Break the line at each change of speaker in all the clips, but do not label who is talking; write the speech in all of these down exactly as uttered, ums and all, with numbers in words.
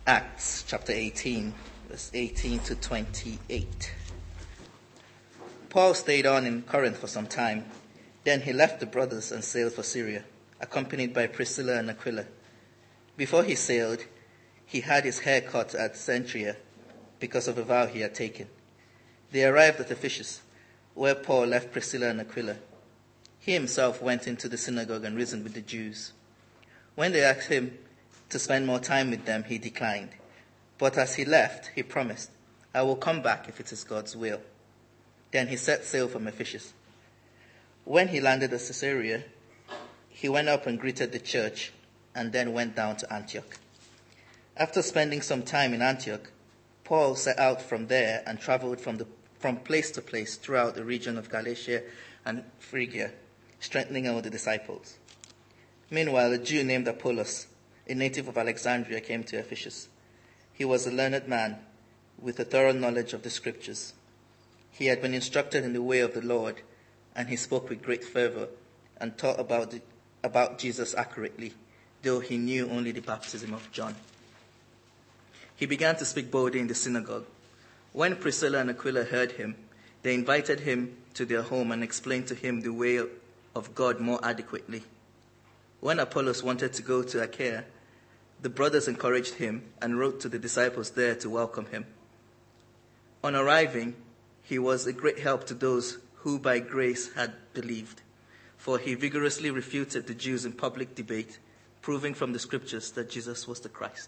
Acts chapter eighteen, verse eighteen to twenty-eight. Paul stayed on in Corinth for some time. Then he left the brothers and sailed for Syria, accompanied by Priscilla and Aquila. Before he sailed, he had his hair cut at Cenchreae because of a vow he had taken. They arrived at Ephesus, where Paul left Priscilla and Aquila. He himself went into the synagogue and reasoned with the Jews. When they asked him to spend more time with them, he declined. But as he left, he promised, "I will come back if it is God's will." Then he set sail from Ephesus. When he landed at Caesarea, he went up and greeted the church and then went down to Antioch. After spending some time in Antioch, Paul set out from there and traveled from, the, from place to place throughout the region of Galatia and Phrygia, strengthening all the disciples. Meanwhile, a Jew named Apollos, a native of Alexandria, came to Ephesus. He was a learned man with a thorough knowledge of the scriptures. He had been instructed in the way of the Lord, and he spoke with great fervor and taught about, the, about Jesus accurately, though he knew only the baptism of John. He began to speak boldly in the synagogue. When Priscilla and Aquila heard him, they invited him to their home and explained to him the way of God more adequately. When Apollos wanted to go to Achaia, the brothers encouraged him and wrote to the disciples there to welcome him. On arriving, he was a great help to those who by grace had believed, for he vigorously refuted the Jews in public debate, proving from the scriptures that Jesus was the Christ.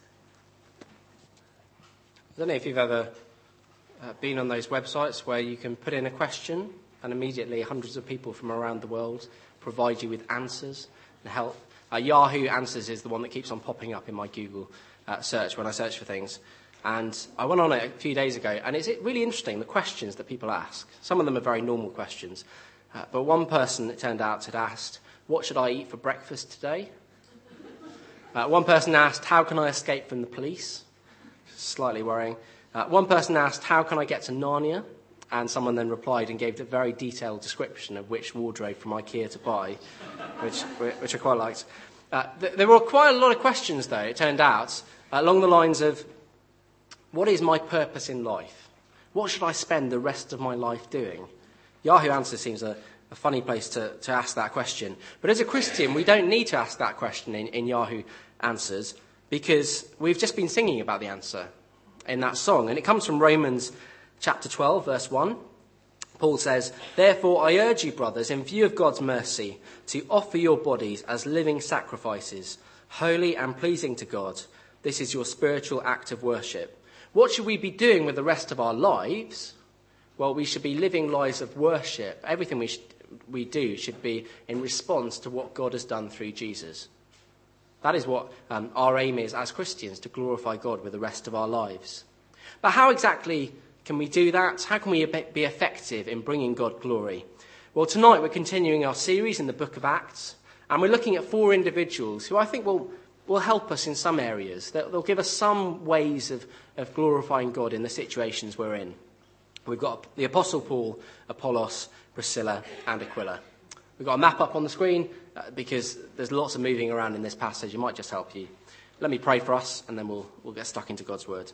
I don't know if you've ever uh, been on those websites where you can put in a question and immediately hundreds of people from around the world provide you with answers and help. Uh, Yahoo Answers is the one that keeps on popping up in my Google uh, search when I search for things. And I went on it a few days ago, and it's really interesting, the questions that people ask. Some of them are very normal questions. Uh, but one person, it turned out, had asked, "What should I eat for breakfast today?" Uh, one person asked, "How can I escape from the police?" Slightly worrying. Uh, one person asked, "How can I get to Narnia?" And someone then replied and gave a very detailed description of which wardrobe from IKEA to buy, which which I quite liked. Uh, th- there were quite a lot of questions, though, it turned out, along the lines of, what is my purpose in life? What should I spend the rest of my life doing? Yahoo Answers seems a, a funny place to, to ask that question. But as a Christian, we don't need to ask that question in, in Yahoo Answers, because we've just been singing about the answer in that song. And it comes from Romans chapter twelve, verse one. Paul says, "Therefore I urge you, brothers, in view of God's mercy, to offer your bodies as living sacrifices, holy and pleasing to God. This is your spiritual act of worship." What should we be doing with the rest of our lives? Well, we should be living lives of worship. Everything we, should, we do should be in response to what God has done through Jesus. That is what um, our aim is as Christians, to glorify God with the rest of our lives. But how exactly can we do that? How can we be effective in bringing God glory? Well, tonight we're continuing our series in the book of Acts, and we're looking at four individuals who I think will, will help us in some areas. They'll, they'll give us some ways of, of glorifying God in the situations we're in. We've got the Apostle Paul, Apollos, Priscilla, and Aquila. We've got a map up on the screen uh, because there's lots of moving around in this passage. It might just help you. Let me pray for us, and then we'll, we'll get stuck into God's word.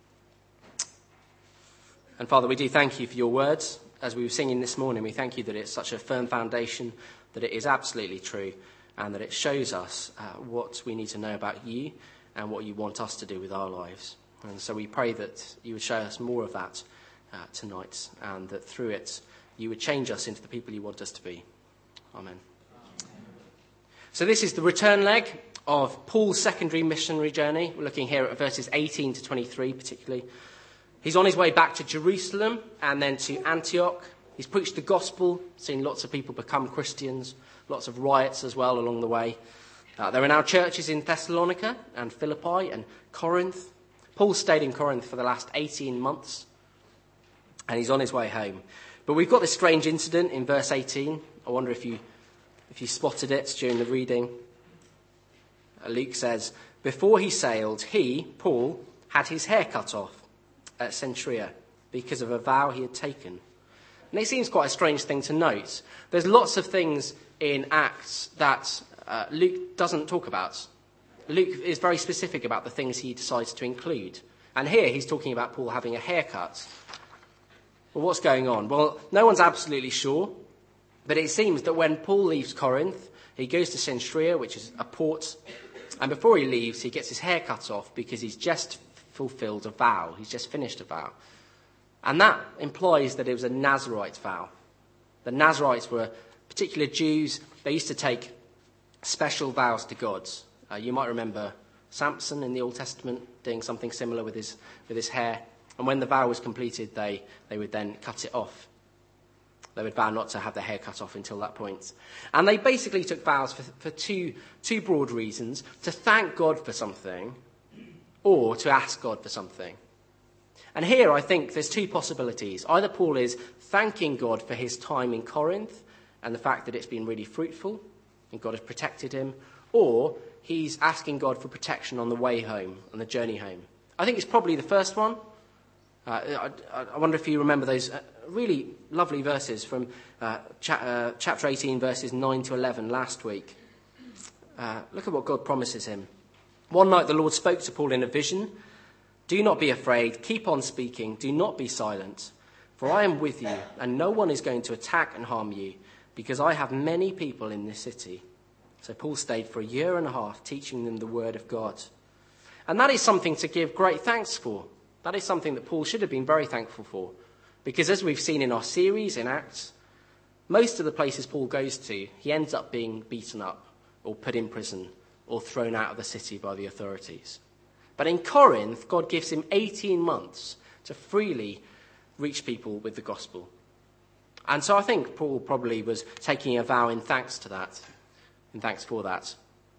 And Father, we do thank you for your words. As we were singing this morning, we thank you that it's such a firm foundation, that it is absolutely true, and that it shows us uh, what we need to know about you and what you want us to do with our lives. And so we pray that you would show us more of that uh, tonight, and that through it you would change us into the people you want us to be. Amen. So this is the return leg of Paul's secondary missionary journey. We're looking here at verses eighteen to twenty-three particularly. He's on his way back to Jerusalem and then to Antioch. He's preached the gospel, seen lots of people become Christians, lots of riots as well along the way. Uh, there are now churches in Thessalonica and Philippi and Corinth. Paul stayed in Corinth for the last eighteen months, and he's on his way home. But we've got this strange incident in verse eighteen. I wonder if you if you spotted it during the reading. Uh, Luke says, "Before he sailed, he, Paul, had his hair cut off at Cenchreae because of a vow he had taken." And it seems quite a strange thing to note. There's lots of things in Acts that uh, Luke doesn't talk about. Luke is very specific about the things he decides to include. And here he's talking about Paul having a haircut. Well, what's going on? Well, no one's absolutely sure, but it seems that when Paul leaves Corinth, he goes to Cenchrea, which is a port, and before he leaves, he gets his hair cut off because he's just fulfilled a vow. He's just finished a vow. And that implies that it was a Nazirite vow. The Nazirites were particular Jews. They used to take special vows to God. Uh, you might remember Samson in the Old Testament doing something similar with his with his hair. And when the vow was completed, they, they would then cut it off. They would vow not to have their hair cut off until that point. And they basically took vows for, for two, two broad reasons: to thank God for something or to ask God for something. And here I think there's two possibilities. Either Paul is thanking God for his time in Corinth and the fact that it's been really fruitful and God has protected him, or he's asking God for protection on the way home, on the journey home. I think it's probably the first one. Uh, I, I wonder if you remember those uh, really lovely verses from uh, cha- uh, chapter eighteen, verses nine to eleven last week. Uh, look at what God promises him. One night the Lord spoke to Paul in a vision. Do not be afraid, keep on speaking, do not be silent, for I am with you, and no one is going to attack and harm you, because I have many people in this city. So Paul stayed for a year and a half, teaching them the word of God. And that is something to give great thanks for. That is something that Paul should have been very thankful for. Because as we've seen in our series in Acts, most of the places Paul goes to, he ends up being beaten up or put in prison or thrown out of the city by the authorities. But in Corinth, God gives him eighteen months to freely reach people with the gospel. And so I think Paul probably was taking a vow in thanks to that, in thanks for that.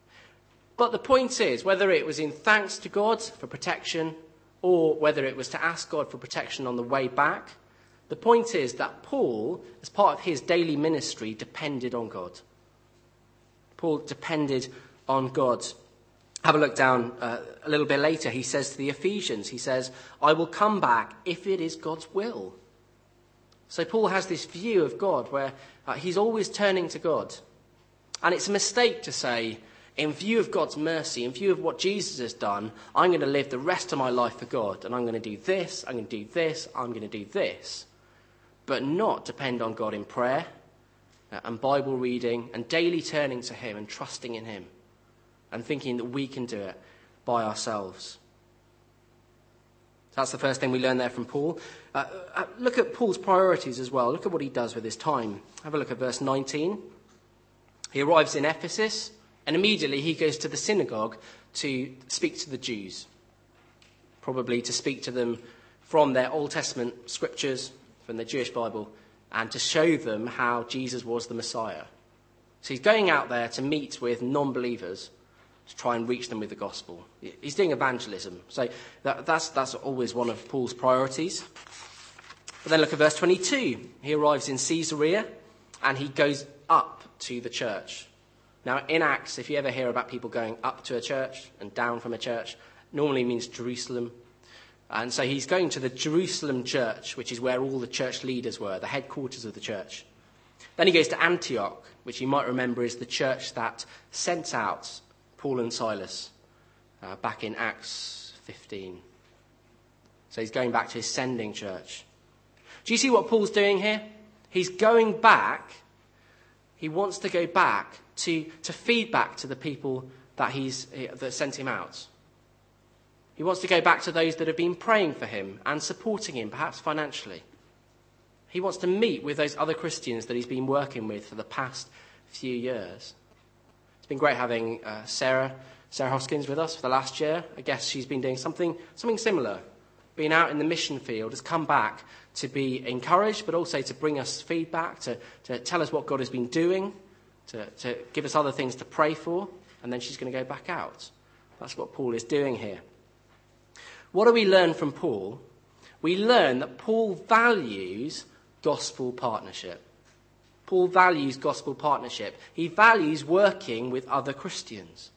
But the point is, whether it was in thanks to God for protection or whether it was to ask God for protection on the way back, the point is that Paul, as part of his daily ministry, depended on God. Paul depended on God. Have a look down uh, a little bit later. He says to the Ephesians, he says, I will come back if it is God's will. So Paul has this view of God where uh, he's always turning to God. And it's a mistake to say, in view of God's mercy, in view of what Jesus has done, I'm going to live the rest of my life for God. And I'm going to do this, I'm going to do this, I'm going to do this. But not depend on God in prayer uh, and Bible reading and daily turning to him and trusting in him and thinking that we can do it by ourselves. So that's the first thing we learn there from Paul. Uh, uh, look at Paul's priorities as well. Look at what he does with his time. Have a look at verse nineteen. He arrives in Ephesus. And immediately he goes to the synagogue to speak to the Jews, probably to speak to them from their Old Testament scriptures, from the Jewish Bible, and to show them how Jesus was the Messiah. So he's going out there to meet with non-believers to try and reach them with the gospel. He's doing evangelism. So that, that's, that's always one of Paul's priorities. But then look at verse twenty-two. He arrives in Caesarea and he goes up to the church. Now, in Acts, if you ever hear about people going up to a church and down from a church, normally means Jerusalem. And so he's going to the Jerusalem church, which is where all the church leaders were, the headquarters of the church. Then he goes to Antioch, which you might remember is the church that sent out Paul and Silas uh, back in Acts fifteen. So he's going back to his sending church. Do you see what Paul's doing here? He's going back. He wants to go back to, to feed back to the people that he's that sent him out. He wants to go back to those that have been praying for him and supporting him, perhaps financially. He wants to meet with those other Christians that he's been working with for the past few years. It's been great having uh, Sarah, Sarah Hoskins with us for the last year. I guess she's been doing something, something similar. Being out in the mission field, has come back to be encouraged, but also to bring us feedback, to, to tell us what God has been doing, to, to give us other things to pray for, and then she's going to go back out. That's what Paul is doing here. What do we learn from Paul? We learn that Paul values gospel partnership. Paul values gospel partnership. He values working with other Christians.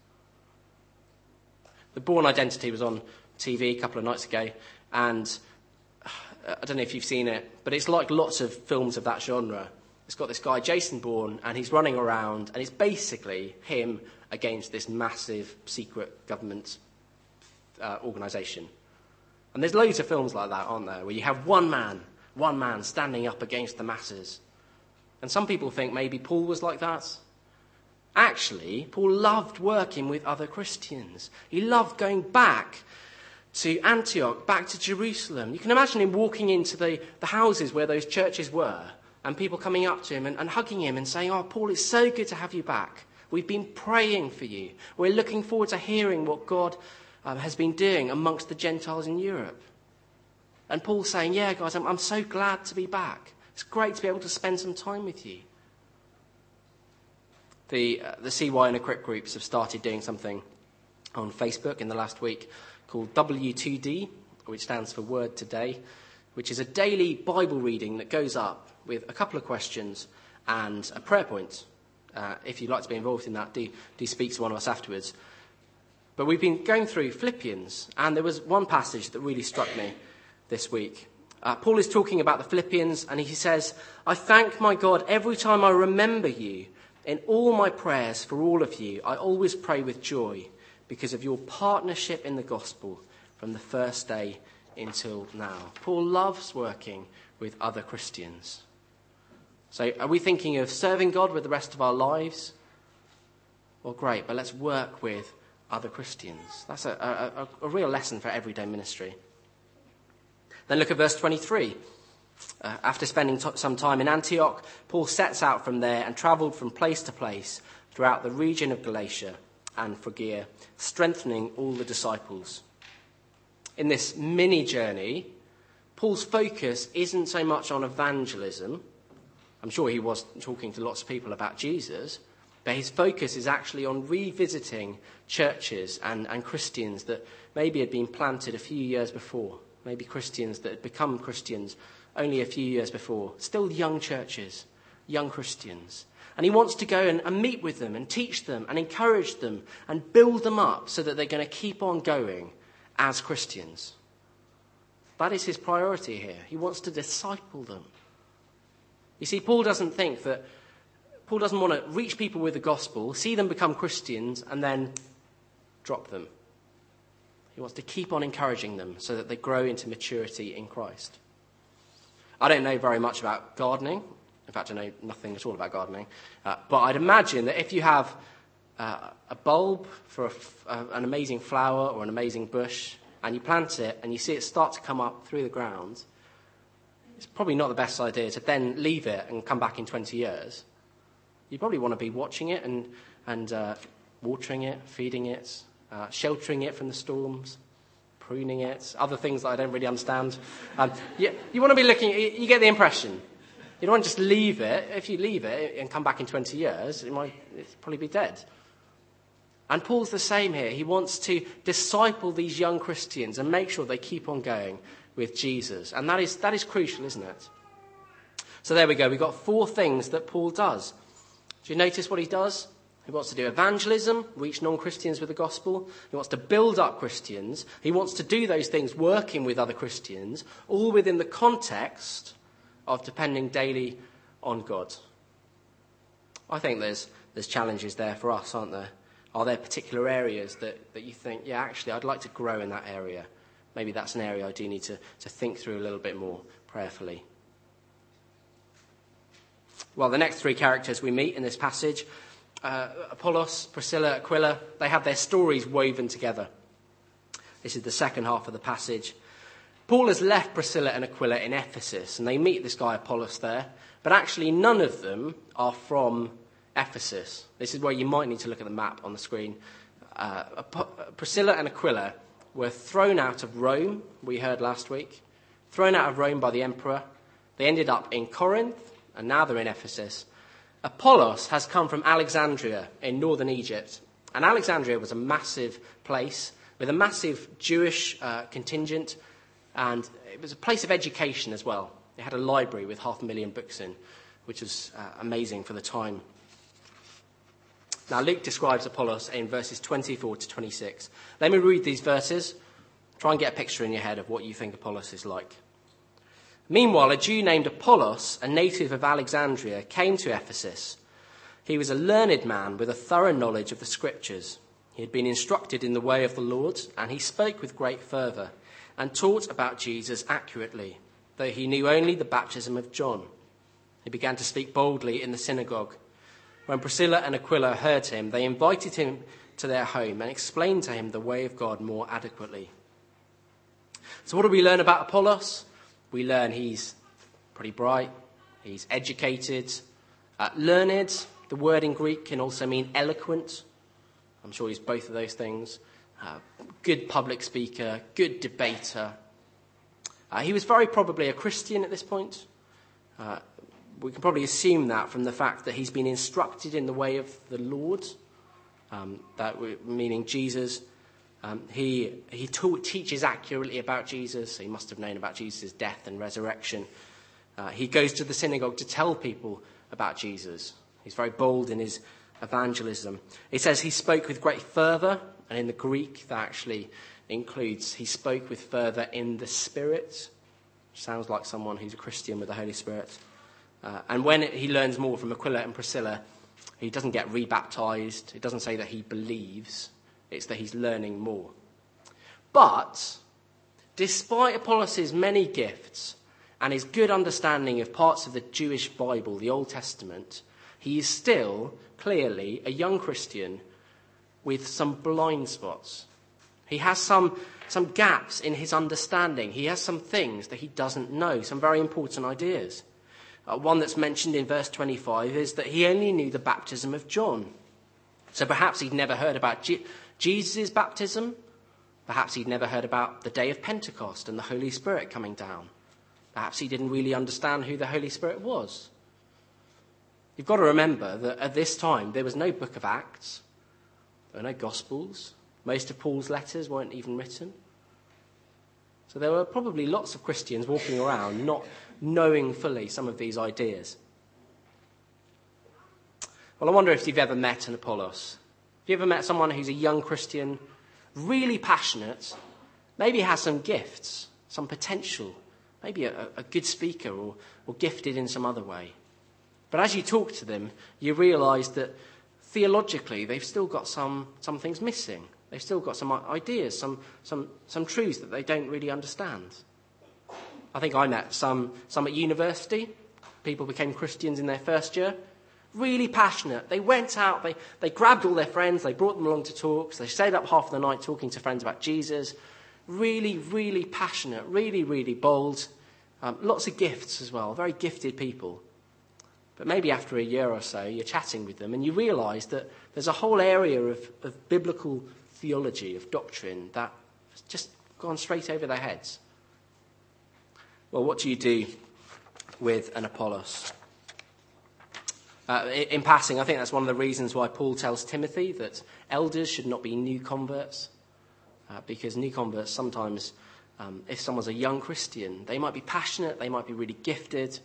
The Bourne Identity was on T V a couple of nights ago, and I don't know if you've seen it, but it's like lots of films of that genre. It's got this guy, Jason Bourne, and he's running around, and it's basically him against this massive secret government uh, organisation. And there's loads of films like that, aren't there, where you have one man, one man standing up against the masses. And some people think maybe Paul was like that. Actually, Paul loved working with other Christians. He loved going back to Antioch, back to Jerusalem. You can imagine him walking into the, the houses where those churches were, and people coming up to him and, and hugging him and saying, "Oh, Paul, it's so good to have you back. We've been praying for you. We're looking forward to hearing what God um, has been doing amongst the Gentiles in Europe." And Paul's saying, "Yeah, guys, I'm, I'm so glad to be back. It's great to be able to spend some time with you." The, uh, the C Y and Equip groups have started doing something on Facebook in the last week called W two D, which stands for Word Today, which is a daily Bible reading that goes up with a couple of questions and a prayer point. Uh, if you'd like to be involved in that, do, do speak to one of us afterwards. But we've been going through Philippians, and there was one passage that really struck me this week. Uh, Paul is talking about the Philippians, and he says, "I thank my God every time I remember you. In all my prayers for all of you, I always pray with joy because of your partnership in the gospel from the first day until now." Paul loves working with other Christians. So are we thinking of serving God with the rest of our lives? Well, great, but let's work with other Christians. That's a, a, a real lesson for everyday ministry. Then look at verse twenty-three. Uh, after spending t- some time in Antioch, Paul sets out from there and travelled from place to place throughout the region of Galatia and Phrygia, strengthening all the disciples. In this mini journey, Paul's focus isn't so much on evangelism. I'm sure he was talking to lots of people about Jesus, but his focus is actually on revisiting churches and, and Christians that maybe had been planted a few years before, maybe Christians that had become Christians only a few years before, still young churches, young Christians. And he wants to go and, and meet with them and teach them and encourage them and build them up so that they're going to keep on going as Christians. That is his priority here. He wants to disciple them. You see, Paul doesn't think that, Paul doesn't want to reach people with the gospel, see them become Christians, and then drop them. He wants to keep on encouraging them so that they grow into maturity in Christ. I don't know very much about gardening. In fact, I know nothing at all about gardening. Uh, but I'd imagine that if you have uh, a bulb for a f- uh, an amazing flower or an amazing bush, and you plant it and you see it start to come up through the ground, it's probably not the best idea to then leave it and come back in twenty years. You probably want to be watching it and, and uh, watering it, feeding it, uh, sheltering it from the storms, pruning it, other things that I don't really understand. Um, you, you want to be looking, you get the impression. You don't want to just leave it. If you leave it and come back in twenty years, it might it'll probably be dead. And Paul's the same here. He wants to disciple these young Christians and make sure they keep on going with Jesus. And that is that is crucial, isn't it? So there we go. We've got four things that Paul does. Do you notice what he does? He wants to do evangelism, reach non-Christians with the gospel. He wants to build up Christians. He wants to do those things working with other Christians, all within the context of depending daily on God. I think there's there's challenges there for us, aren't there? Are there particular areas that, that you think, yeah, actually, I'd like to grow in that area? Maybe that's an area I do need to, to think through a little bit more prayerfully. Well, the next three characters we meet in this passage, uh, Apollos, Priscilla, Aquila, they have their stories woven together. This is the second half of the passage. Paul has left Priscilla and Aquila in Ephesus, and they meet this guy Apollos there, but actually none of them are from Ephesus. This is where you might need to look at the map on the screen. Uh, Priscilla and Aquila were thrown out of Rome, we heard last week, thrown out of Rome by the emperor. They ended up in Corinth, and now they're in Ephesus. Apollos has come from Alexandria in northern Egypt, and Alexandria was a massive place with a massive Jewish uh, contingent, and it was a place of education as well. It had a library with half a million books in, which was uh, amazing for the time. Now, Luke describes Apollos in verses twenty-four to twenty-six. Let me read these verses. Try and get a picture in your head of what you think Apollos is like. Meanwhile, a Jew named Apollos, a native of Alexandria, came to Ephesus. He was a learned man with a thorough knowledge of the Scriptures. He had been instructed in the way of the Lord, and he spoke with great fervour and taught about Jesus accurately, though he knew only the baptism of John. He began to speak boldly in the synagogue. When Priscilla and Aquila heard him, they invited him to their home and explained to him the way of God more adequately. So what do we learn about Apollos? We learn he's pretty bright, he's educated, uh, learned. The word in Greek can also mean eloquent. I'm sure he's both of those things. Uh, good public speaker, good debater. Uh, he was very probably a Christian at this point. Uh, we can probably assume that from the fact that he's been instructed in the way of the Lord, um, that meaning Jesus. Um, he he taught, teaches accurately about Jesus. So he must have known about Jesus' death and resurrection. Uh, he goes to the synagogue to tell people about Jesus. He's very bold in his evangelism. It says he spoke with great fervour, and in the Greek that actually includes he spoke with fervour in the Spirit. Sounds like someone who's a Christian with the Holy Spirit. Uh, and when it, he learns more from Aquila and Priscilla, he doesn't get rebaptized. It doesn't say that he believes. It's that he's learning more. But despite Apollos' many gifts and his good understanding of parts of the Jewish Bible, the Old Testament, he is still clearly a young Christian with some blind spots. He has some, some gaps in his understanding. He has some things that he doesn't know, some very important ideas. Uh, one that's mentioned in verse twenty-five is that he only knew the baptism of John. So perhaps he'd never heard about Je- Jesus' baptism. Perhaps he'd never heard about the day of Pentecost and the Holy Spirit coming down. Perhaps he didn't really understand who the Holy Spirit was. You've got to remember that at this time there was no book of Acts. There were no Gospels. Most of Paul's letters weren't even written. So there were probably lots of Christians walking around not knowing fully some of these ideas. Well, I wonder if you've ever met an Apollos. Have you ever met someone who's a young Christian, really passionate, maybe has some gifts, some potential, maybe a, a good speaker or, or gifted in some other way? But as you talk to them, you realise that theologically they've still got some, some things missing. They've still got some ideas, some, some, some truths that they don't really understand. I think I met some, some at university. People became Christians in their first year. Really passionate. They went out, they, they grabbed all their friends, they brought them along to talks, they stayed up half of the night talking to friends about Jesus. Really, really passionate, really, really bold. Um, lots of gifts as well, very gifted people. But maybe after a year or so, you're chatting with them and you realise that there's a whole area of, of biblical theology, of doctrine, that has just gone straight over their heads. Well, what do you do with an Apollos? Uh, in, in passing, I think that's one of the reasons why Paul tells Timothy that elders should not be new converts, uh, because new converts sometimes, um, if someone's a young Christian, they might be passionate, they might be really gifted,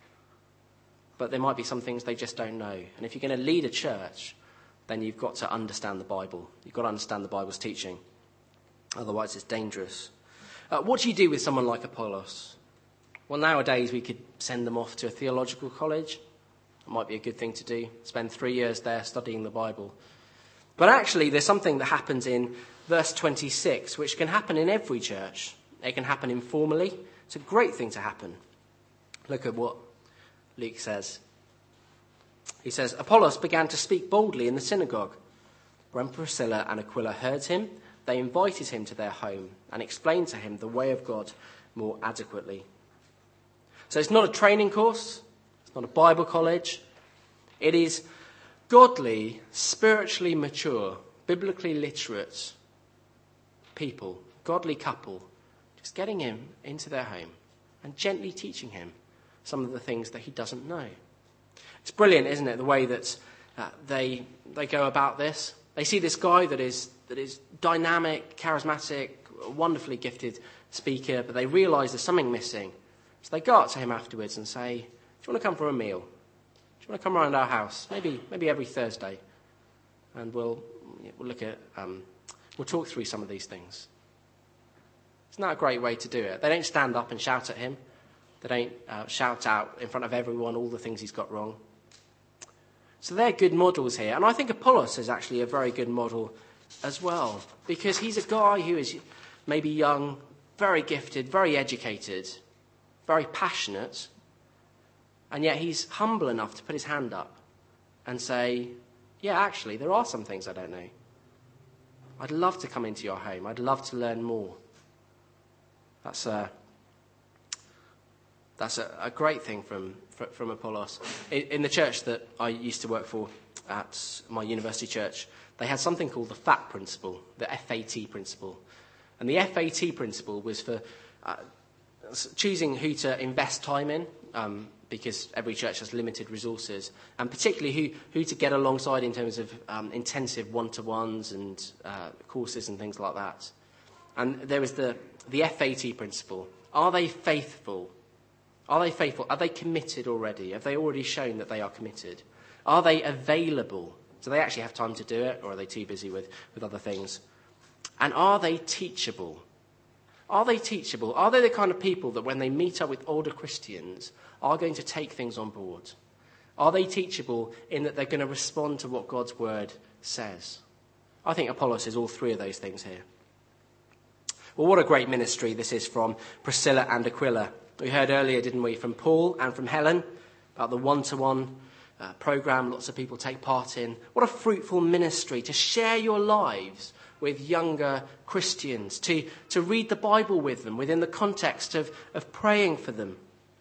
but there might be some things they just don't know. And if you're going to lead a church, then you've got to understand the Bible. You've got to understand the Bible's teaching. Otherwise, it's dangerous. Uh, what do you do with someone like Apollos? Well, nowadays we could send them off to a theological college. It might be a good thing to do. Spend three years there studying the Bible. But actually, there's something that happens in verse twenty-six, which can happen in every church. It can happen informally. It's a great thing to happen. Look at what Luke says. He says, Apollos began to speak boldly in the synagogue. When Priscilla and Aquila heard him, they invited him to their home and explained to him the way of God more adequately. So it's not a training course. It's not a Bible college. It is godly, spiritually mature, biblically literate people, godly couple, just getting him into their home and gently teaching him some of the things that he doesn't know. It's brilliant, isn't it, the way that uh, they they go about this. They see this guy that is that is dynamic, charismatic, wonderfully gifted speaker, but they realise there's something missing. So they go up to him afterwards and say, do you want to come for a meal? Do you want to come around our house? Maybe maybe every Thursday. And we'll we'll look at um, we'll talk through some of these things. Isn't that a great way to do it? They don't stand up and shout at him. They don't uh, shout out in front of everyone all the things he's got wrong. So they're good models here. And I think Apollos is actually a very good model as well, because he's a guy who is maybe young, very gifted, very educated, very passionate, and yet he's humble enough to put his hand up and say, yeah, actually, there are some things I don't know. I'd love to come into your home. I'd love to learn more. That's a, that's a, a great thing from, from Apollos. In, in the church that I used to work for at my university church, they had something called the FAT principle, the F A T principle. And the F A T principle was for uh, choosing who to invest time in, um, because every church has limited resources, and particularly who, who to get alongside in terms of um, intensive one-to-ones and uh, courses and things like that. And there was the, the F A T principle. Are they faithful? Are they faithful? Are they committed already? Have they already shown that they are committed? Are they available? Do they actually have time to do it, or are they too busy with, with other things? And are they teachable? Are they teachable? Are they the kind of people that when they meet up with older Christians are going to take things on board? Are they teachable in that they're going to respond to what God's word says? I think Apollos is all three of those things here. Well, what a great ministry this is from Priscilla and Aquila. We heard earlier, didn't we, from Paul and from Helen about the one-to-one uh, program lots of people take part in. What a fruitful ministry to share your lives with younger Christians, to, to read the Bible with them within the context of, of praying for them.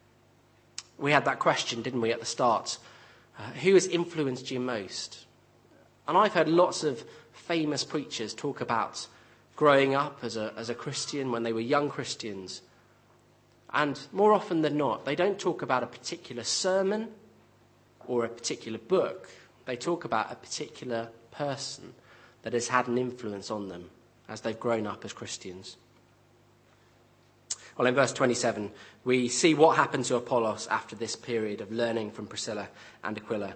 We had that question, didn't we, at the start? Uh, who has influenced you most? And I've heard lots of famous preachers talk about growing up as a, as a Christian when they were young Christians. And more often than not, they don't talk about a particular sermon or a particular book. They talk about a particular person that has had an influence on them as they've grown up as Christians. Well, in verse twenty-seven, we see what happened to Apollos after this period of learning from Priscilla and Aquila.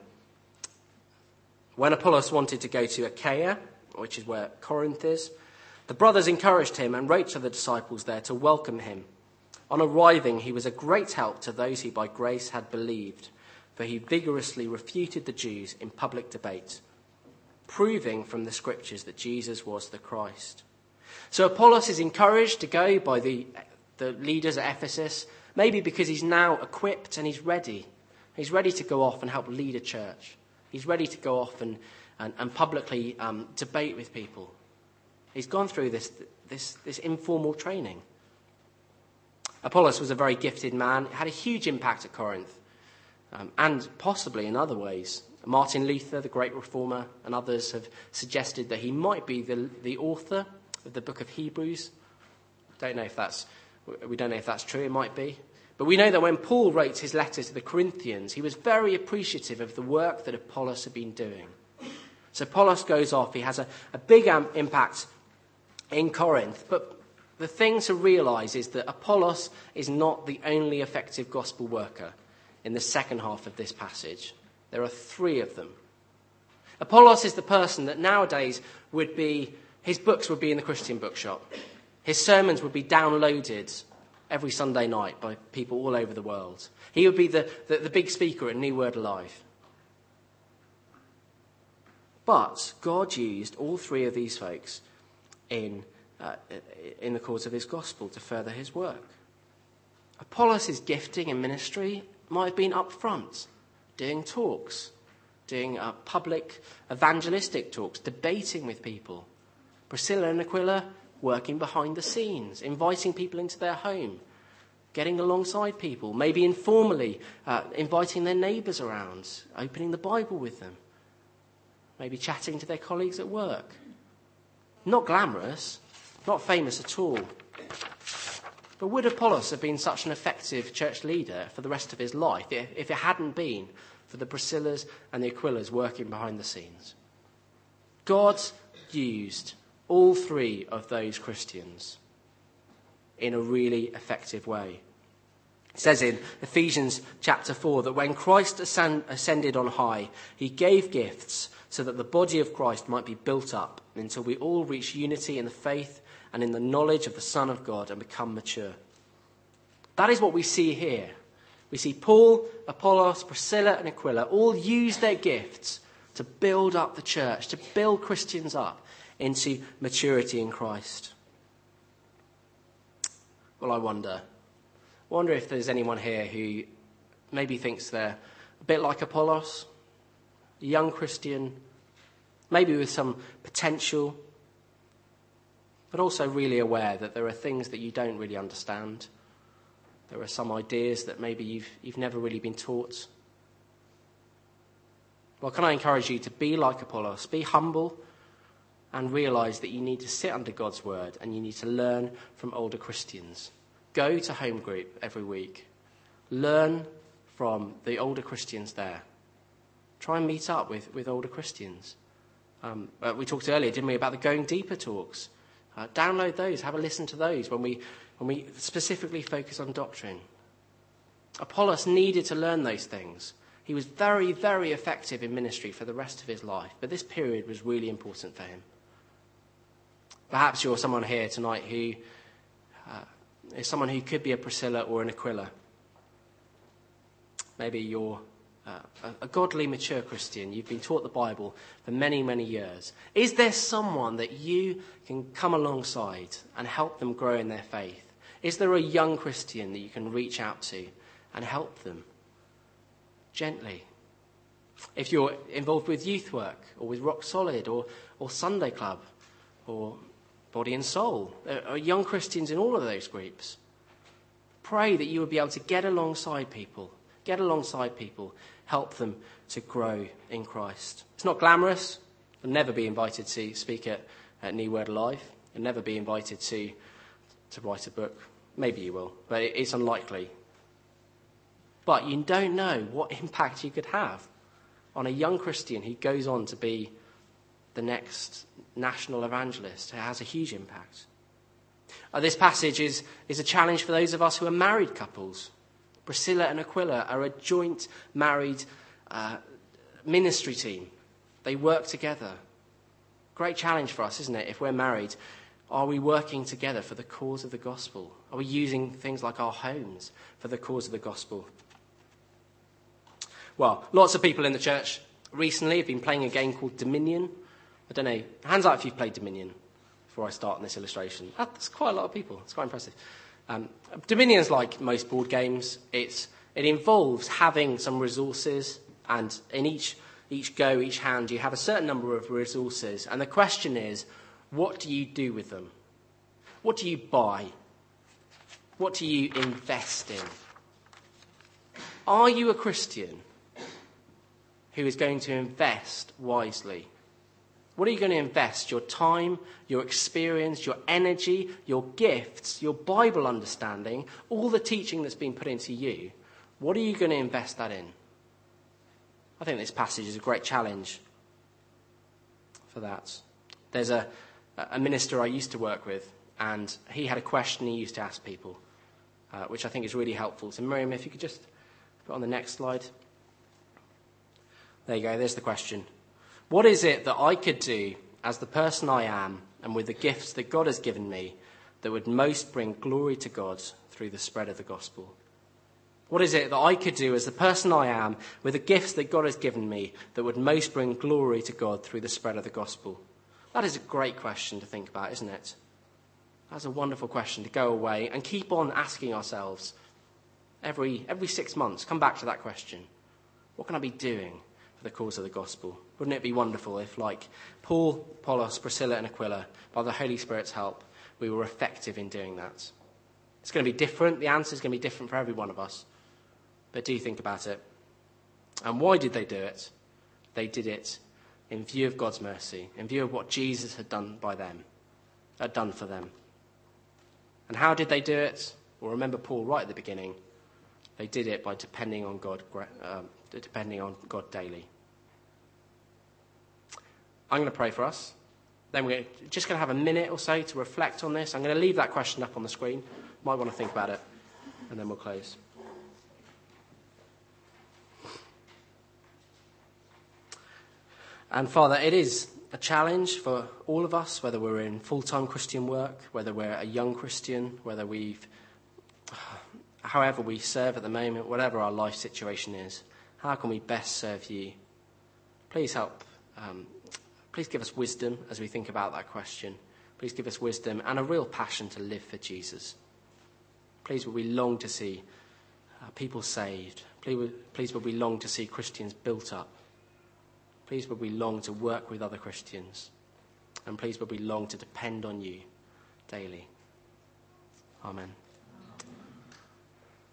When Apollos wanted to go to Achaia, which is where Corinth is, the brothers encouraged him and wrote to the disciples there to welcome him. On arriving, he was a great help to those who by grace had believed, for he vigorously refuted the Jews in public debate, proving from the scriptures that Jesus was the Christ. So Apollos is encouraged to go by the, the leaders at Ephesus, maybe because he's now equipped and he's ready. He's ready to go off and help lead a church. He's ready to go off and, and, and publicly um, debate with people. He's gone through this, this, this informal training. Apollos was a very gifted man, had a huge impact at Corinth, um, and possibly in other ways. Martin Luther, the great reformer, and others have suggested that he might be the, the author of the book of Hebrews. Don't know if that's, we don't know if that's true, it might be. But we know that when Paul wrote his letter to the Corinthians, he was very appreciative of the work that Apollos had been doing. So Apollos goes off, he has a, a big um, impact in Corinth, but the thing to realise is that Apollos is not the only effective gospel worker in the second half of this passage. There are three of them. Apollos is the person that nowadays would be, his books would be in the Christian bookshop. His sermons would be downloaded every Sunday night by people all over the world. He would be the, the, the big speaker at New Word Alive. But God used all three of these folks in Uh, in the cause of his gospel to further his work. Apollos' gifting and ministry might have been up front, doing talks, doing uh, public evangelistic talks, debating with people. Priscilla and Aquila working behind the scenes, inviting people into their home, getting alongside people, maybe informally uh, inviting their neighbours around, opening the Bible with them, maybe chatting to their colleagues at work. Not glamorous, not famous at all. But would Apollos have been such an effective church leader for the rest of his life if it hadn't been for the Priscillas and the Aquilas working behind the scenes? God used all three of those Christians in a really effective way. It says in Ephesians chapter four that when Christ ascended on high, he gave gifts so that the body of Christ might be built up until we all reach unity in the faith and in the knowledge of the Son of God and become mature. That is what we see here. We We see Paul, Apollos, Priscilla and Aquila all use their gifts to build up the church, to build Christians up into maturity in Christ. Well, I wonder, wonder if there's anyone here who maybe thinks they're a bit like Apollos, a young Christian, maybe with some potential, but also really aware that there are things that you don't really understand. There are some ideas that maybe you've, you've never really been taught. Well, can I encourage you to be like Apollos, be humble and realise that you need to sit under God's word and you need to learn from older Christians. Go to home group every week. Learn from the older Christians there. Try and meet up with, with older Christians. Um, uh, we talked earlier, didn't we, about the Going Deeper talks. Uh, download those, have a listen to those when we when we specifically focus on doctrine. Apollos needed to learn those things. He was very, very effective in ministry for the rest of his life, but this period was really important for him. Perhaps you're someone here tonight who uh, is someone who could be a Priscilla or an Aquila. Maybe you're uh, a, a godly, mature Christian. You've been taught the Bible for many, many years. Is there someone that you can come alongside and help them grow in their faith? Is there a young Christian that you can reach out to and help them gently? If you're involved with youth work or with Rock Solid or, or Sunday Club or Body and Soul, there are young Christians in all of those groups. Pray that you will be able to get alongside people, get alongside people, help them to grow in Christ. It's not glamorous. You'll never be invited to speak at, at New Word Alive. You'll never be invited to, to write a book. Maybe you will, but it, it's unlikely. But you don't know what impact you could have on a young Christian who goes on to be the next national evangelist. It has a huge impact. Uh, this passage is, is a challenge for those of us who are married couples. Priscilla and Aquila are a joint married uh, ministry team. They work together. Great challenge for us, isn't it? If we're married, are we working together for the cause of the gospel? Are we using things like our homes for the cause of the gospel? Well, lots of people in the church recently have been playing a game called Dominion. I don't know, hands up if you've played Dominion before I start on this illustration. That's quite a lot of people. It's quite impressive. Um, Dominion is like most board games. It's, it involves having some resources, and in each, each go, each hand, you have a certain number of resources. And the question is, what do you do with them? What do you buy? What do you invest in? Are you a Christian who is going to invest wisely? What are you going to invest? Your time, your experience, your energy, your gifts, your Bible understanding, all the teaching that's been put into you. What are you going to invest that in? I think this passage is a great challenge for that. There's a, a minister I used to work with, and he had a question he used to ask people, uh, which I think is really helpful. So Miriam, if you could just put on the next slide. There you go, there's the question. What is it that I could do as the person I am and with the gifts that God has given me that would most bring glory to God through the spread of the gospel? What is it that I could do as the person I am with the gifts that God has given me that would most bring glory to God through the spread of the gospel? That is a great question to think about, isn't it? That's a wonderful question to go away and keep on asking ourselves every, every six months. Come back to that question. What can I be doing for the cause of the gospel? Wouldn't it be wonderful if, like Paul, Apollos, Priscilla and Aquila, by the Holy Spirit's help, we were effective in doing that? It's going to be different. The answer is going to be different for every one of us. But do think about it. And why did they do it? They did it in view of God's mercy, in view of what Jesus had done by them, had done for them. And how did they do it? Well, remember Paul right at the beginning. They did it by depending on God, um, depending on God daily. I'm going to pray for us. Then we're just going to have a minute or so to reflect on this. I'm going to leave that question up on the screen. Might want to think about it. And then we'll close. And Father, it is a challenge for all of us, whether we're in full-time Christian work, whether we're a young Christian, whether we've however we serve at the moment, whatever our life situation is, how can we best serve you? Please help. Um, please give us wisdom as we think about that question. Please give us wisdom and a real passion to live for Jesus. Please will we long to see uh, people saved. Please, please will we long to see Christians built up. Please will we long to work with other Christians. And please will we long to depend on you daily. Amen.